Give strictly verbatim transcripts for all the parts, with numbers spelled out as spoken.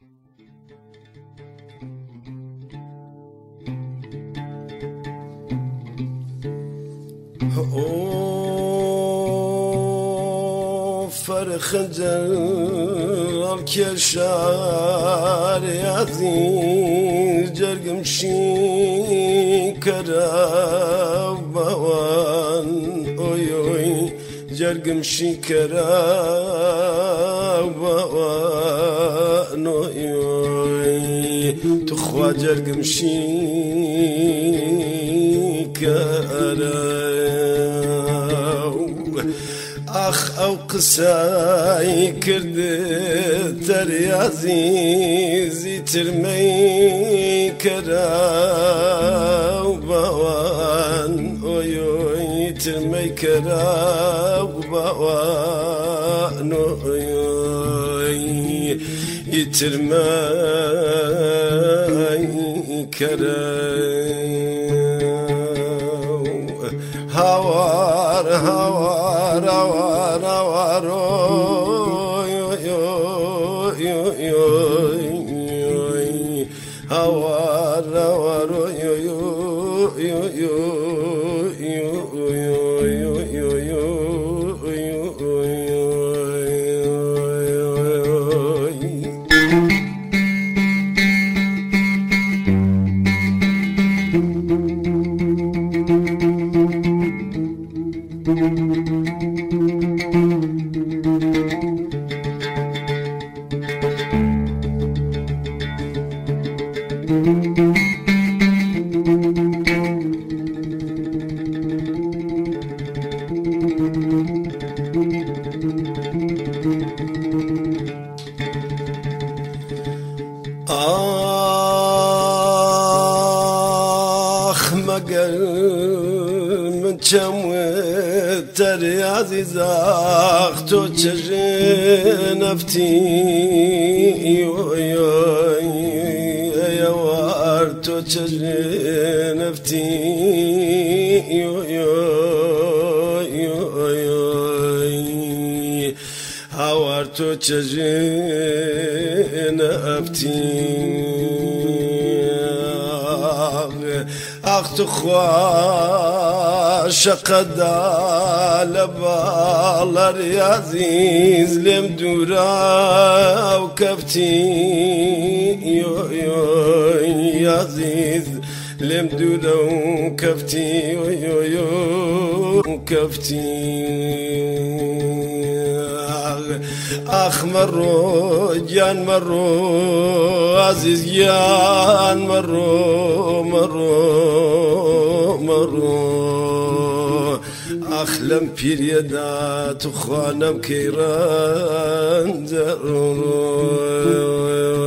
او فرخ جل کشار عزیز جرگم شی کرا بوان اوی اوی جرگم شی کرا بوان اوی اوی تو خوا جرگم شی کرا آخ او قسای کرده تری عزیزی ترمی کرا بوان اوی اوی ترمی کرا بوان اوی اوی ترمی کرا هوار هوار هوار هوار هوار هوار آخ مگر من چموت تری عزیز آخ تو چه نفتی یوار تو چه نفتی هوار تو چه نفتی اخت خواش قدا لبالر عزیز لم دورا و کفتی یو یو عزیز لم دورا و کفتی یو یو کفتی آخ مرو جان مرو عزیز جان مرو مرو مرو آخ لم پیر یدا تو خوانم کیران ضرور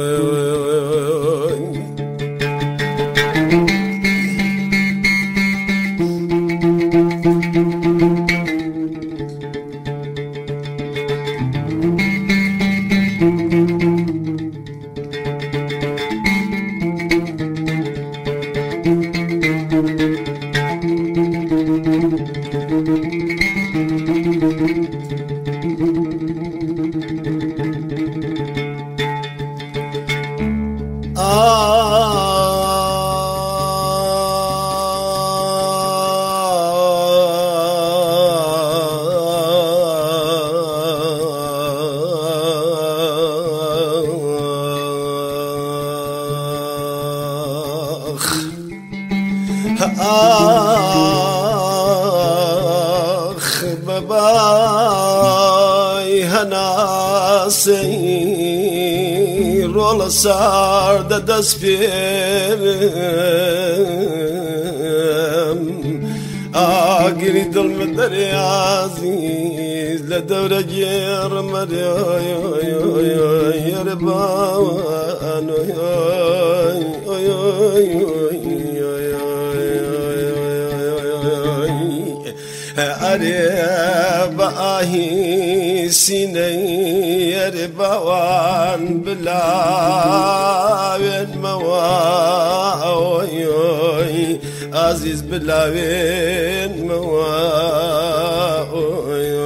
آخ بابای هناسی رول سار دست پیرم آگری دل مدری عزیز لدور جیر مری یر بان أريب آهي سيني أريب وان بلاوين مواوي عزيز بلاوين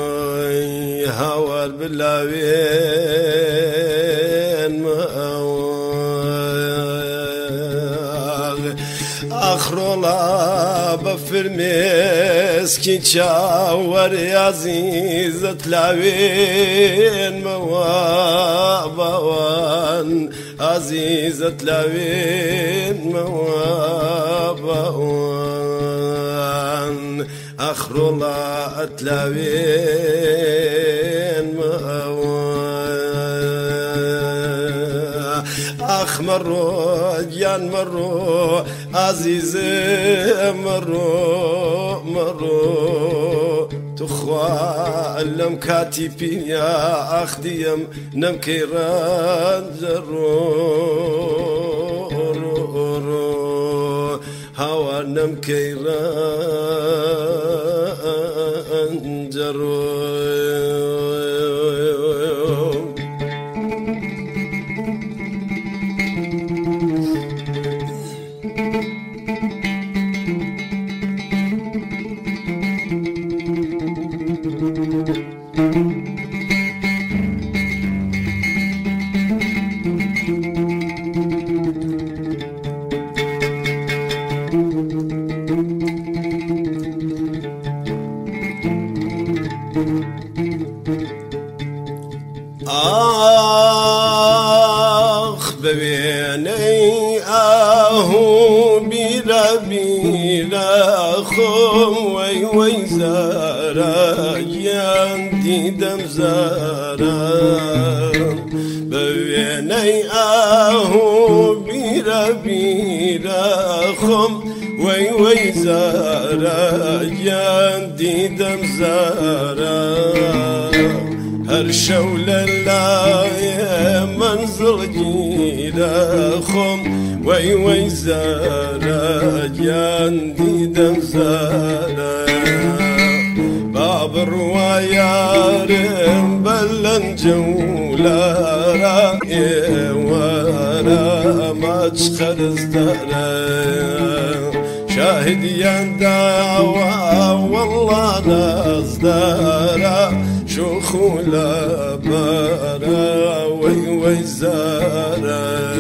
مواوي هوار بلاوين مواوي اخرولا بفرميس كي تشاور يا عزيزة لاوين موابوان عزيزة لاوين موابوان اخرولا اتلاوين موابوان اخ مرو جان مرو عزيز مرو مرو تخوا لم كاتبين يا اخ ديم نم كيران جرو هوا نم كيران جرو آخ ببینی آهو بیرا بیرا خم وی وی زارا یم دیدم زارا ببینی آهو بیرا بیرا خم وی وی زارا یم دیدم زارا هر شولة لا منزل جيدا خم وي وي زارا جان ديدم زارا باب الروايار بلن جولارا ورا ما تشخر ازدارا شاهد يندعوا والله نصدارا شوخو لبارا وي وي زارا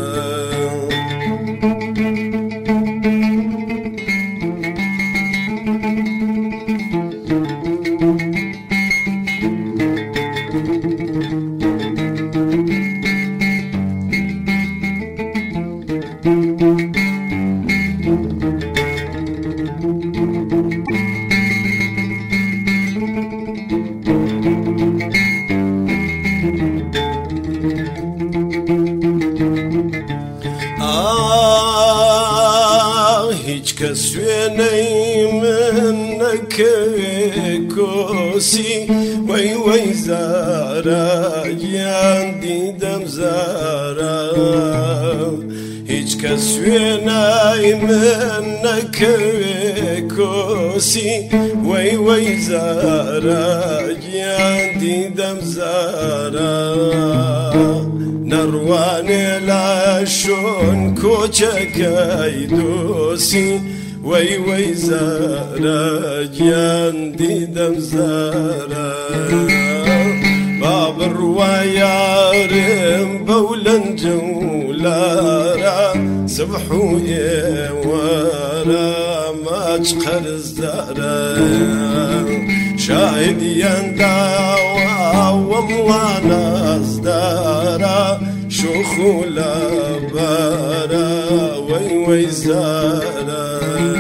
هیچ کس وینی من نکوسی وی وی زارا جان دیدم زارا هیچ کس وینی من نکوسی وی وی زارا جان دیدم زارا نرواني لاشون كوچك ايدوسي وي وي زارا جان ديدم زارا باب الروايار بولن جولارا سبحو ورا ما تشقر الزارا شاهد يندعوا والله نصدارا شوخو لبارا وي وي زارا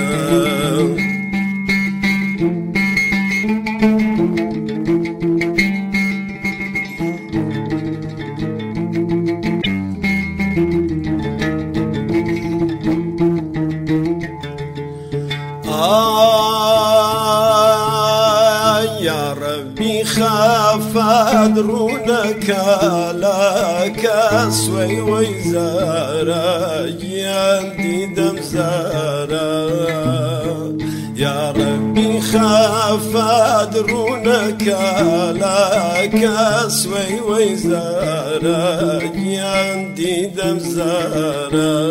يا ربي خاف أدرونك لا كسوي ويزارا جاندي دم زارا يا ربي خاف أدرونك لا كسوي ويزارا جاندي دم زارا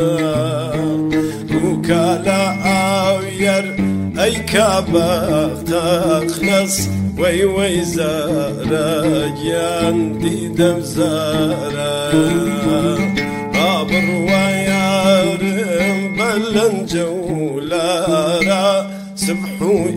وكالا أوير أي كابخ تخلص وي وي زارا جان ديدم زارا باب الروايار لن جولارا سبحو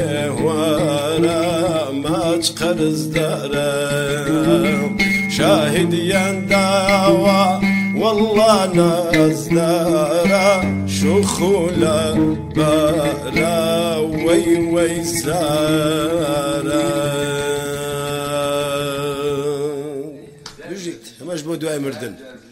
إهوارا ما تقرز دارا شاهد ينداوا والله نازدارا شخولا بارا وي وي زارا يجيت مش بدو مردن